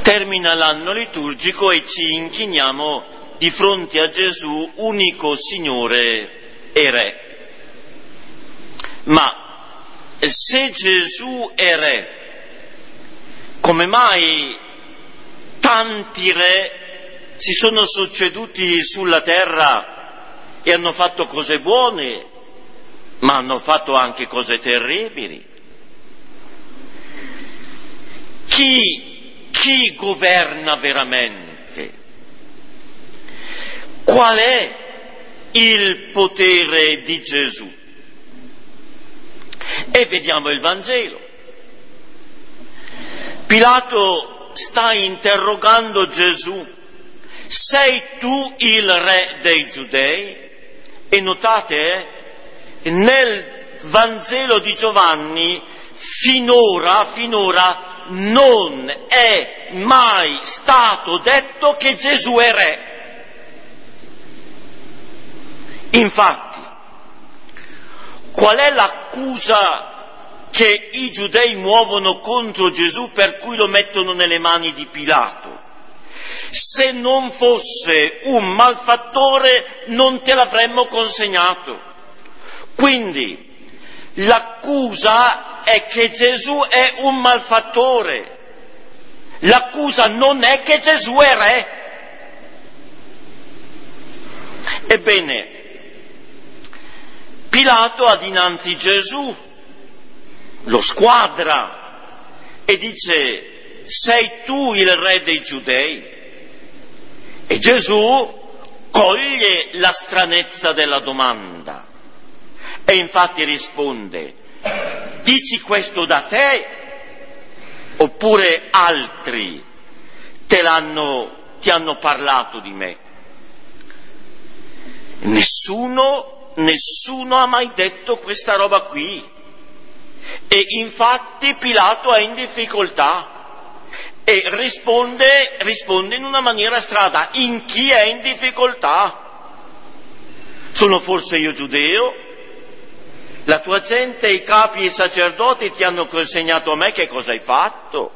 Termina l'anno liturgico e ci inchiniamo di fronte a Gesù, unico Signore e Re. Ma se Gesù è Re, come mai tanti re si sono succeduti sulla terra e hanno fatto cose buone, ma hanno fatto anche cose terribili? Chi governa veramente? Qual è il potere di Gesù? E vediamo il Vangelo. Pilato sta interrogando Gesù: sei tu il re dei Giudei? E notate, nel Vangelo di Giovanni finora non è mai stato detto che Gesù è re. Infatti, qual è l'accusa che i giudei muovono contro Gesù per cui lo mettono nelle mani di Pilato? Se non fosse un malfattore non te l'avremmo consegnato. Quindi l'accusa è che Gesù è un malfattore. L'accusa non è che Gesù è re. Ebbene, Pilato ha dinanzi Gesù, lo squadra e dice: sei tu il re dei Giudei? E Gesù coglie la stranezza della domanda e infatti risponde: dici questo da te oppure altri ti hanno parlato di me? Nessuno ha mai detto questa roba qui. E infatti Pilato è in difficoltà e risponde in una maniera strana. In chi è in difficoltà? Sono forse io giudeo? La tua gente, i capi e i sacerdoti ti hanno consegnato a me, che cosa hai fatto?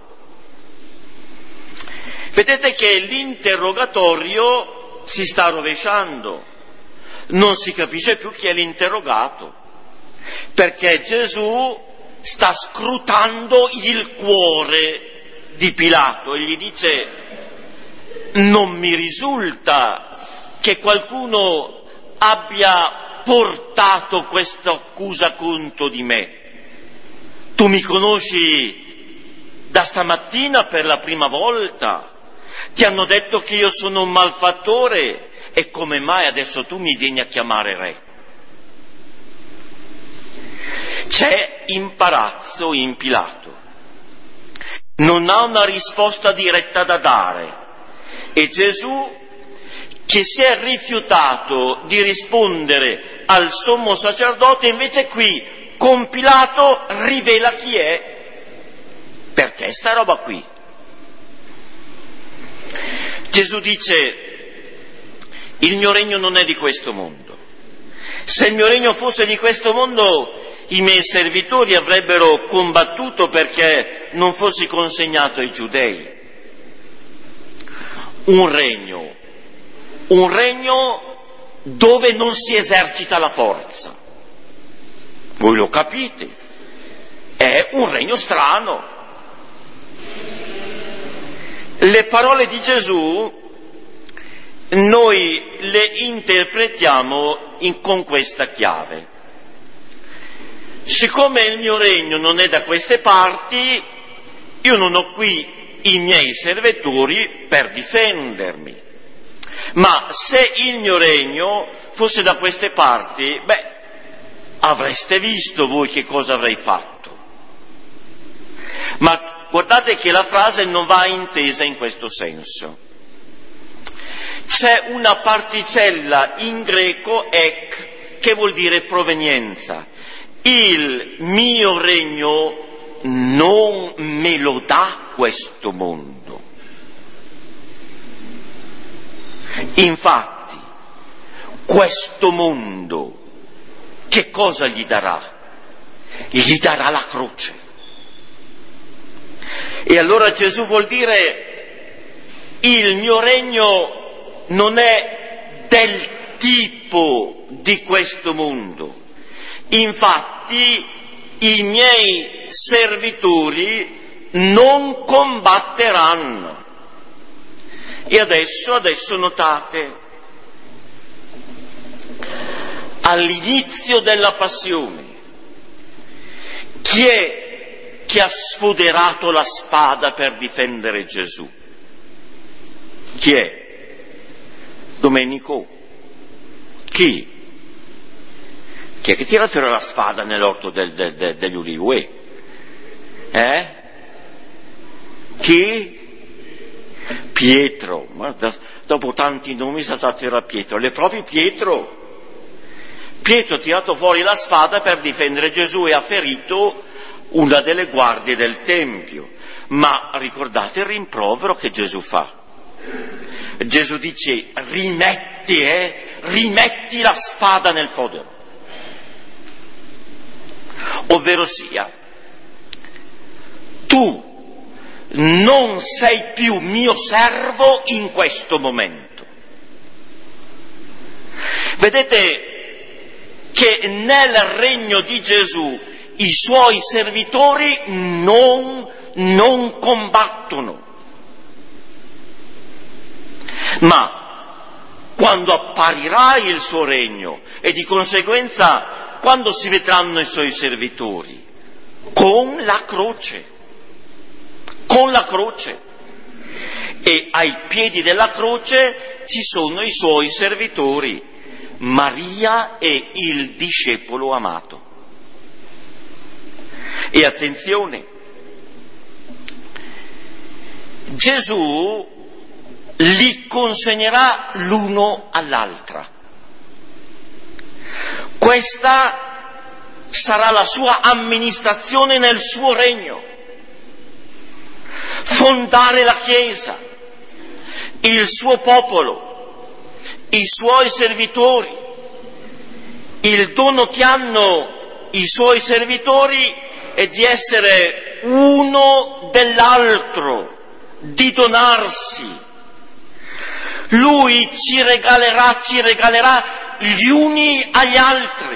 Vedete che l'interrogatorio si sta rovesciando. Non si capisce più chi è l'interrogato, perché Gesù sta scrutando il cuore di Pilato e gli dice: non mi risulta che qualcuno abbia portato questa accusa contro di me. Tu mi conosci da stamattina per la prima volta, ti hanno detto che io sono un malfattore, e come mai adesso tu mi vieni a chiamare re? C'è imbarazzo in Pilato, non ha una risposta diretta da dare, e Gesù, che si è rifiutato di rispondere al sommo sacerdote, invece qui con Pilato rivela chi è. Perché sta roba qui? Gesù dice: il mio regno non è di questo mondo. Se il mio regno fosse di questo mondo, i miei servitori avrebbero combattuto perché non fossi consegnato ai giudei. Un regno dove non si esercita la forza. Voi lo capite, è un regno strano. Le parole di Gesù noi le interpretiamo con questa chiave. Siccome il mio regno non è da queste parti, io non ho qui i miei servitori per difendermi. Ma se il mio regno fosse da queste parti, avreste visto voi che cosa avrei fatto. Ma guardate che la frase non va intesa in questo senso. C'è una particella in greco, ek, che vuol dire provenienza. Il mio regno non me lo dà questo mondo. Infatti, questo mondo che cosa gli darà? Gli darà la croce. E allora Gesù vuol dire: il mio regno non è del tipo di questo mondo. Infatti i miei servitori non combatteranno. E adesso notate, all'inizio della passione, chi è che ha sfoderato la spada per difendere Gesù? Chi è? Domenico. Chi? Chi è che tira fuori la spada nell'orto degli ulivi? Chi? Pietro. Ma dopo tanti nomi saltate era Pietro. È proprio Pietro. Pietro ha tirato fuori la spada per difendere Gesù e ha ferito una delle guardie del Tempio. Ma ricordate il rimprovero che Gesù fa. Gesù dice: rimetti la spada nel fodero. Ovvero sia, tu non sei più mio servo in questo momento. Vedete che nel regno di Gesù i suoi servitori non combattono. Ma quando apparirà il suo regno e di conseguenza quando si vedranno i suoi servitori? Con la croce. E ai piedi della croce ci sono i suoi servitori, Maria e il discepolo amato. E attenzione, Gesù li consegnerà l'uno all'altra. Questa sarà la sua amministrazione nel suo regno. Fondare la Chiesa, il suo popolo, i suoi servitori. Il dono che hanno i suoi servitori è di essere uno dell'altro, di donarsi. Lui ci regalerà gli uni agli altri.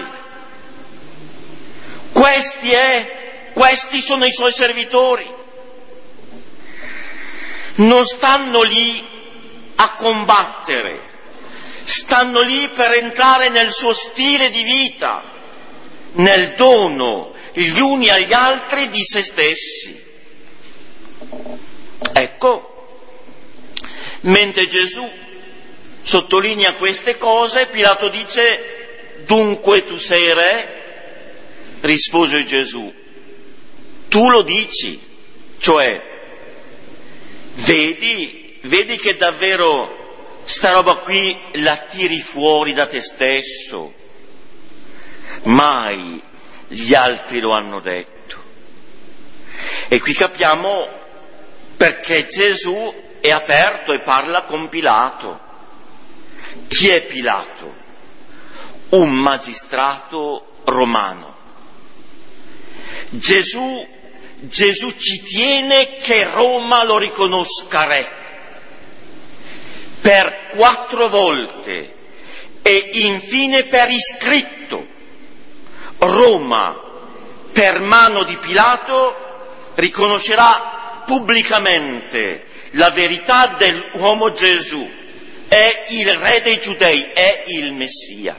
Questi sono i suoi servitori. Non stanno lì a combattere, stanno lì per entrare nel suo stile di vita, nel dono gli uni agli altri di se stessi. Ecco, mentre Gesù sottolinea queste cose, Pilato dice: dunque tu sei re? Rispose Gesù: tu lo dici, cioè vedi che davvero sta roba qui la tiri fuori da te stesso? Mai gli altri lo hanno detto. E qui capiamo perché Gesù è aperto e parla con Pilato. Chi è Pilato? Un magistrato romano. Gesù ci tiene che Roma lo riconosca re. Per 4 volte e infine per iscritto. Roma, per mano di Pilato, riconoscerà pubblicamente la verità dell'uomo Gesù. È il re dei Giudei, è il Messia.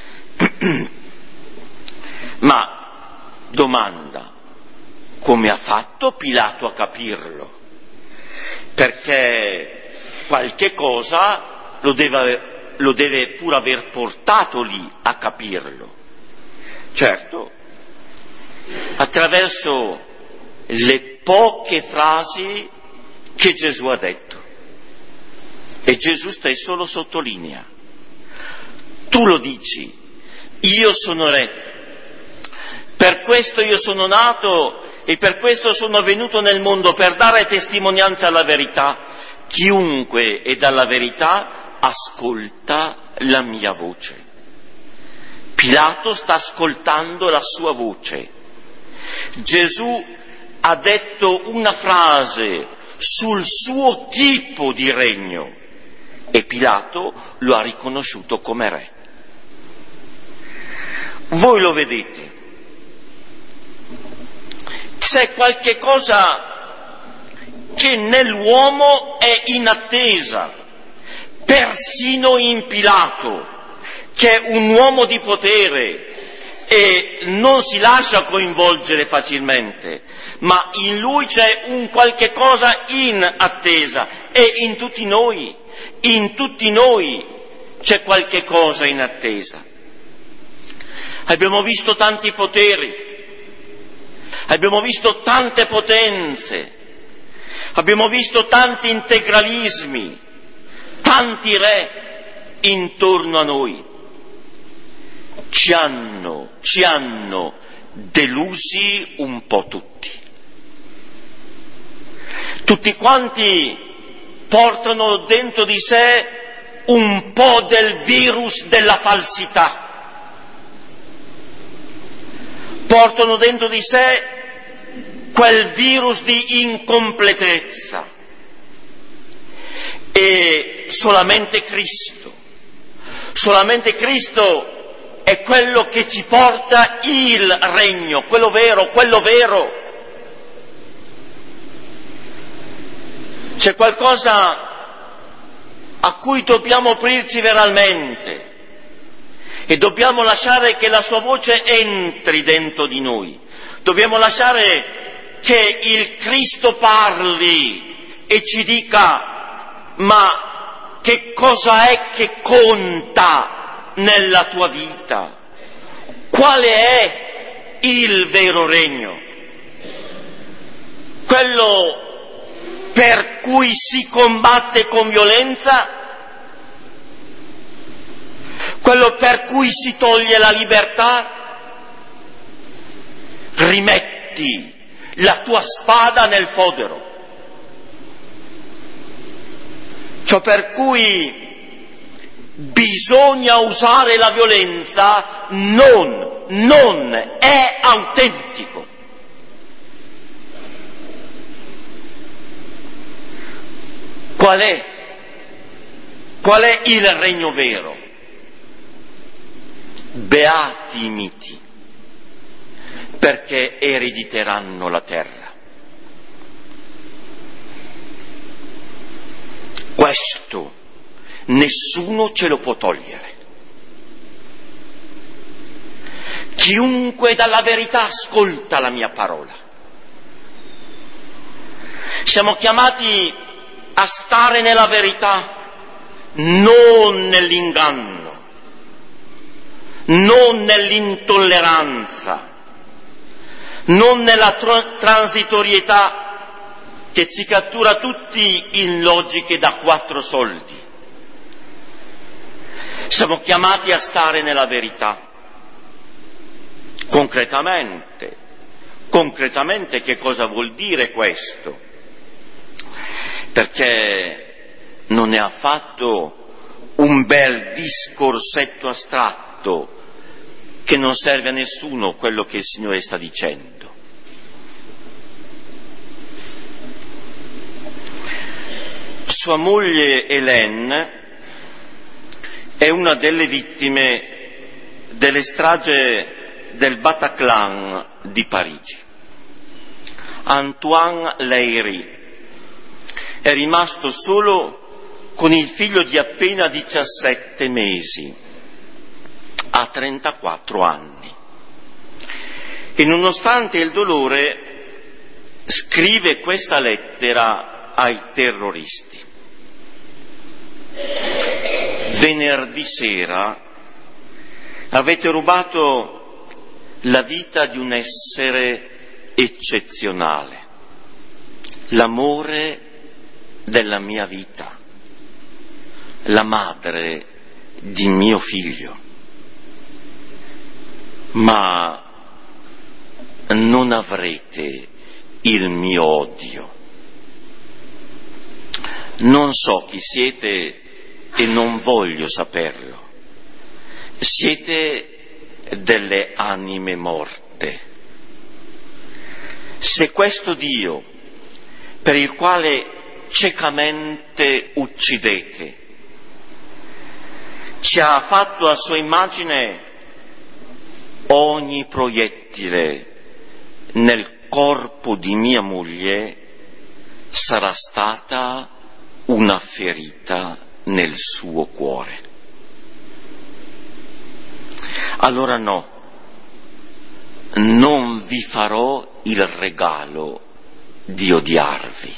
Ma domanda: come ha fatto Pilato a capirlo? Perché qualche cosa lo deve pur aver portato lì a capirlo. Certo, attraverso le poche frasi che Gesù ha detto. E Gesù stesso lo sottolinea. Tu lo dici, io sono re. Per questo io sono nato e per questo sono venuto nel mondo, per dare testimonianza alla verità. Chiunque è dalla verità ascolta la mia voce. Pilato sta ascoltando la sua voce. Gesù ha detto una frase sul suo tipo di regno e Pilato lo ha riconosciuto come re. Voi lo vedete, c'è qualche cosa che nell'uomo è in attesa, persino in Pilato, che è un uomo di potere e non si lascia coinvolgere facilmente, ma in lui c'è un qualche cosa in attesa e in tutti noi c'è qualche cosa in attesa. Abbiamo visto tanti poteri, abbiamo visto tante potenze, abbiamo visto tanti integralismi, tanti re intorno a noi. Ci hanno delusi un po' tutti. Tutti quanti portano dentro di sé un po' del virus della falsità. Portano dentro di sé quel virus di incompletezza. E solamente Cristo è quello che ci porta il regno, quello vero. C'è qualcosa a cui dobbiamo aprirci veramente e dobbiamo lasciare che la sua voce entri dentro di noi. Dobbiamo lasciare che il Cristo parli e ci dica: ma che cosa è che conta nella tua vita? Quale è il vero regno? Quello per cui si combatte con violenza? Quello per cui si toglie la libertà? Rimetti la tua spada nel fodero. Ciò per cui bisogna usare la violenza non è autentico. Qual è il regno vero? Beati i miti, perché erediteranno la terra. Questo nessuno ce lo può togliere. Chiunque dalla verità ascolta la mia parola. Siamo chiamati a stare nella verità, non nell'inganno, non nell'intolleranza, non nella transitorietà che ci cattura tutti in logiche da 4 soldi. Siamo chiamati a stare nella verità. Concretamente che cosa vuol dire questo? Perché non è affatto un bel discorsetto astratto che non serve a nessuno quello che il Signore sta dicendo. Sua moglie Hélène è una delle vittime delle strage del Bataclan di Parigi. Antoine Leiry è rimasto solo con il figlio di appena 17 mesi, a 34 anni. E nonostante il dolore scrive questa lettera ai terroristi. Venerdì sera avete rubato la vita di un essere eccezionale, l'amore della mia vita, la madre di mio figlio. Ma non avrete il mio odio. Non so chi siete e non voglio saperlo. Siete delle anime morte. Se questo Dio per il quale ciecamente uccidete. Ci ha fatto a sua immagine ogni proiettile nel corpo di mia moglie sarà stata una ferita nel suo cuore. Allora no, non vi farò il regalo di odiarvi.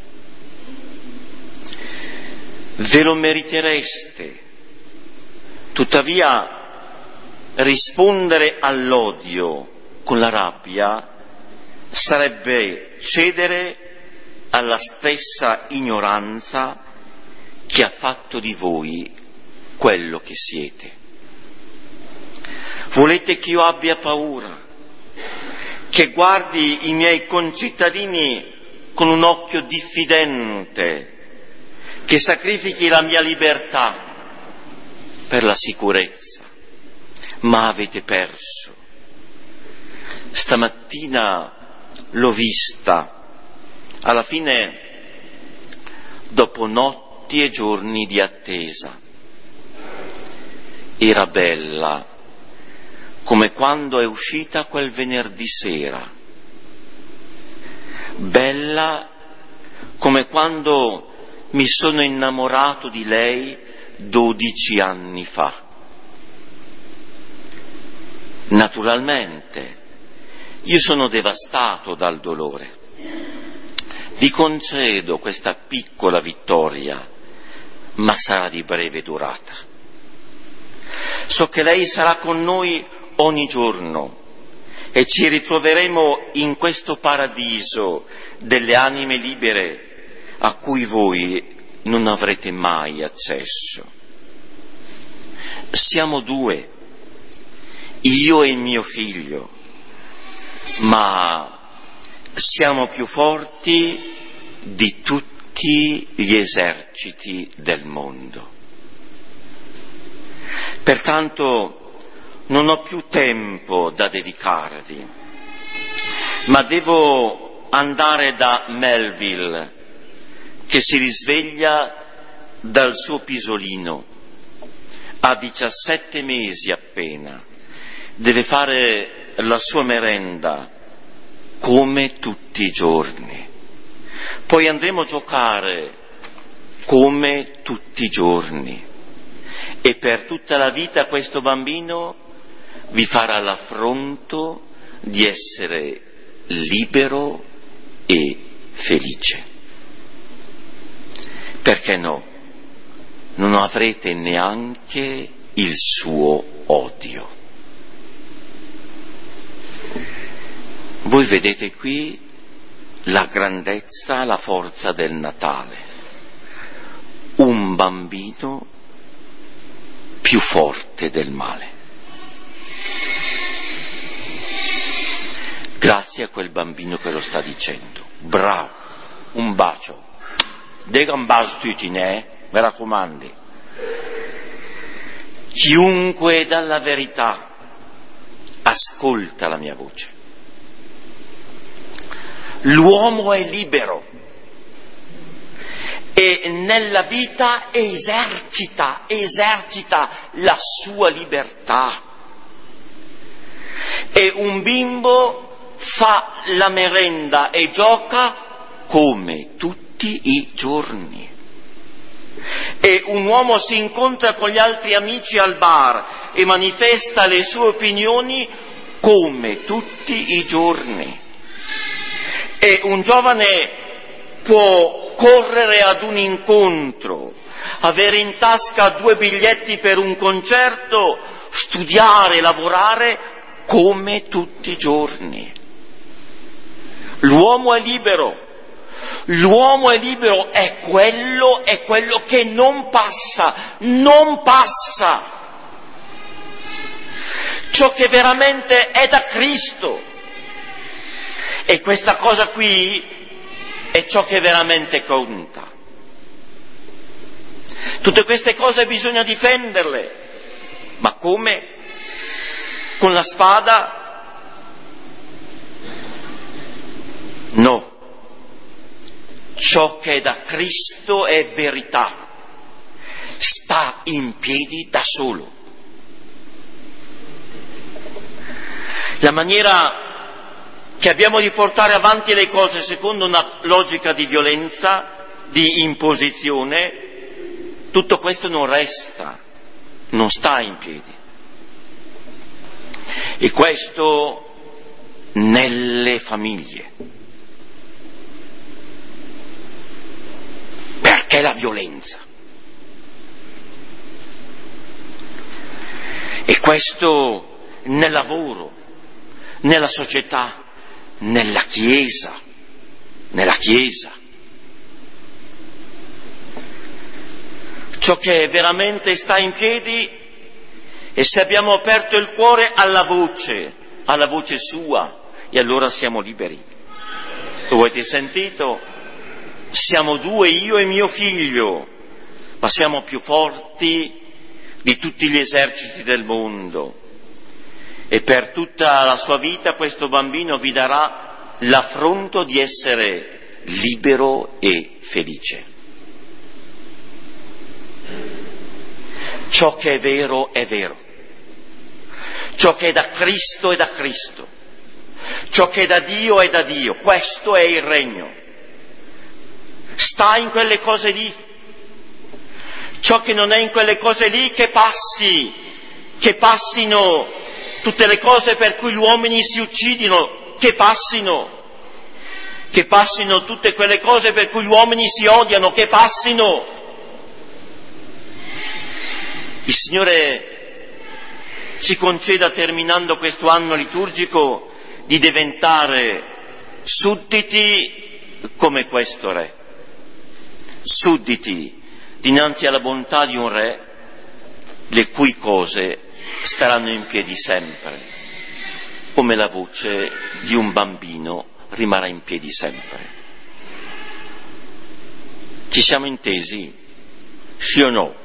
Ve lo meritereste. Tuttavia, rispondere all'odio con la rabbia sarebbe cedere alla stessa ignoranza che ha fatto di voi quello che siete. Volete che io abbia paura, che guardi i miei concittadini con un occhio diffidente, che sacrifichi la mia libertà per la sicurezza, ma avete perso. Stamattina l'ho vista, alla fine, dopo notti e giorni di attesa. Era bella, come quando è uscita quel venerdì sera. Bella come quando mi sono innamorato di lei 12 anni fa. Naturalmente, io sono devastato dal dolore. Vi concedo questa piccola vittoria, ma sarà di breve durata. So che lei sarà con noi ogni giorno e ci ritroveremo in questo paradiso delle anime libere a cui voi non avrete mai accesso. Siamo due, io e il mio figlio, ma siamo più forti di tutti gli eserciti del mondo. Pertanto non ho più tempo da dedicarvi, ma devo andare da Melville, che si risveglia dal suo pisolino, ha 17 mesi appena, deve fare la sua merenda come tutti i giorni. Poi andremo a giocare come tutti i giorni e per tutta la vita questo bambino vi farà l'affronto di essere libero e felice. Perché no? Non avrete neanche il suo odio. Voi vedete qui la grandezza, la forza del Natale. Un bambino più forte del male. Grazie a quel bambino che lo sta dicendo. Bravo, un bacio. Dega un bacio tutti, mi raccomandi. Chiunque dà la verità ascolta la mia voce. L'uomo è libero e nella vita esercita la sua libertà. E un bimbo fa la merenda e gioca come tutti i giorni. E un uomo si incontra con gli altri amici al bar e manifesta le sue opinioni come tutti i giorni. E un giovane può correre ad un incontro, avere in tasca 2 biglietti per un concerto, studiare, lavorare come tutti i giorni. L'uomo è libero. L'uomo è libero, è quello che non passa. Ciò che veramente è da Cristo. E questa cosa qui è ciò che veramente conta. Tutte queste cose bisogna difenderle. Ma come? Con la spada? No. ciò che è da Cristo è verità, sta in piedi da solo. La maniera che abbiamo di portare avanti le cose secondo una logica di violenza, di imposizione, tutto questo non resta, non sta in piedi. E questo nelle famiglie. Perché la violenza? E questo nel lavoro, nella società, nella Chiesa. Ciò che veramente sta in piedi è se abbiamo aperto il cuore alla voce sua, e allora siamo liberi. Lo avete sentito? Siamo due, io e mio figlio, ma siamo più forti di tutti gli eserciti del mondo. E per tutta la sua vita questo bambino vi darà l'affronto di essere libero e felice. Ciò che è vero è vero. Ciò che è da Cristo è da Cristo. Ciò che è da Dio è da Dio. Questo è il regno. Sta in quelle cose lì. Ciò che non è in quelle cose lì che passino tutte le cose per cui gli uomini si uccidono, che passino tutte quelle cose per cui gli uomini si odiano, che passino. Il Signore ci conceda, terminando questo anno liturgico, di diventare sudditi come questo re, sudditi dinanzi alla bontà di un re, le cui cose staranno in piedi sempre, come la voce di un bambino rimarrà in piedi sempre. Ci siamo intesi? Sì o no?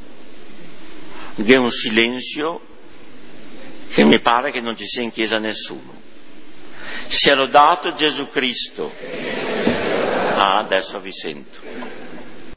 È un silenzio che mi pare che non ci sia in chiesa nessuno. Sia lodato Gesù Cristo. Ah, adesso vi sento.